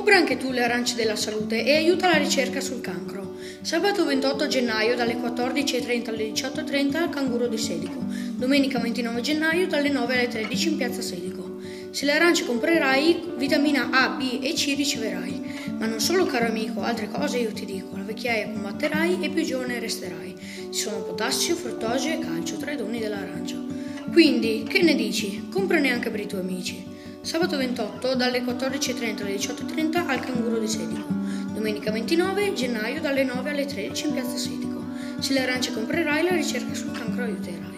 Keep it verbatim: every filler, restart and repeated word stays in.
Compra anche tu le arance della salute e aiuta la ricerca sul cancro. Sabato ventotto gennaio dalle quattordici e trenta alle diciotto e trenta al Canguro di Sedico. Domenica ventinove gennaio dalle nove alle tredici in piazza Sedico. Se le arance comprerai, vitamina A, B e C riceverai. Ma non solo, caro amico, altre cose io ti dico. La vecchiaia combatterai e più giovane resterai. Ci sono potassio, fruttosio e calcio tra i doni dell'arancia. Quindi, che ne dici? Comprane anche per i tuoi amici. Sabato ventotto dalle quattordici e trenta alle diciotto e trenta al Canguro di Sedico. Domenica ventinove gennaio dalle nove alle tredici in piazza Sedico. Se le arance comprerai, la ricerca sul cancro aiuterai.